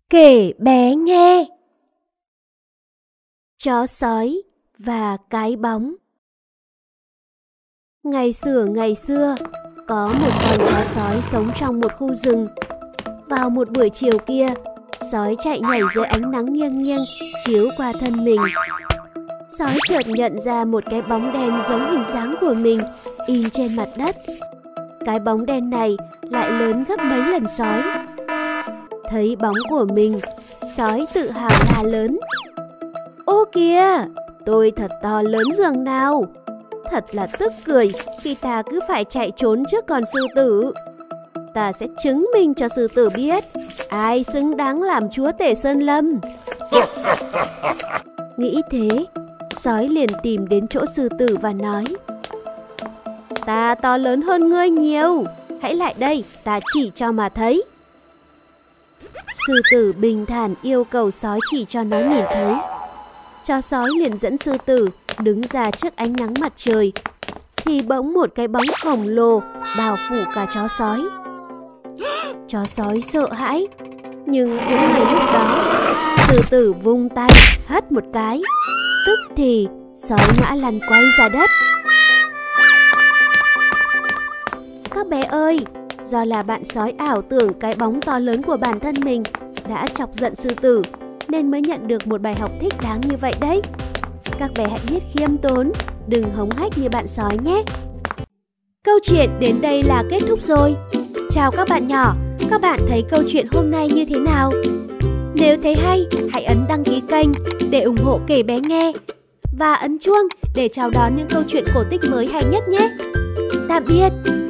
Kể bé nghe. Chó sói và cái bóng. Ngày xưa, có một con chó sói sống trong một khu rừng. Vào một buổi chiều kia, sói chạy nhảy dưới ánh nắng nghiêng nghiêng chiếu qua thân mình. Sói chợt nhận ra một cái bóng đen giống hình dáng của mình in trên mặt đất. Cái bóng đen này lại lớn gấp mấy lần sói. Thấy bóng của mình, sói tự hào la lớn: "Ô kìa, tôi thật to lớn giường nào! Thật là tức cười khi ta cứ phải chạy trốn trước con sư tử. Ta sẽ chứng minh cho sư tử biết ai xứng đáng làm chúa tể Sơn Lâm." Nghĩ thế, sói liền tìm đến chỗ sư tử và nói: "Ta to lớn hơn ngươi nhiều, hãy lại đây, ta chỉ cho mà thấy." Sư tử bình thản yêu cầu sói chỉ cho nó nhìn thấy. Chó sói liền dẫn sư tử đứng ra trước ánh nắng mặt trời, thì bỗng một cái bóng khổng lồ bao phủ cả chó sói. Chó sói sợ hãi, nhưng cũng ngay lúc đó, sư tử vung tay hất một cái, tức thì sói ngã lăn quay ra đất. Các bé ơi, do là bạn sói ảo tưởng cái bóng to lớn của bản thân mình đã chọc giận sư tử, nên mới nhận được một bài học thích đáng như vậy đấy. Các bé hãy biết khiêm tốn, đừng hống hách như bạn sói nhé. Câu chuyện đến đây là kết thúc rồi. Chào các bạn nhỏ, các bạn thấy câu chuyện hôm nay như thế nào? Nếu thấy hay, hãy ấn đăng ký kênh để ủng hộ Kể Bé Nghe và ấn chuông để chào đón những câu chuyện cổ tích mới hay nhất nhé. Tạm biệt!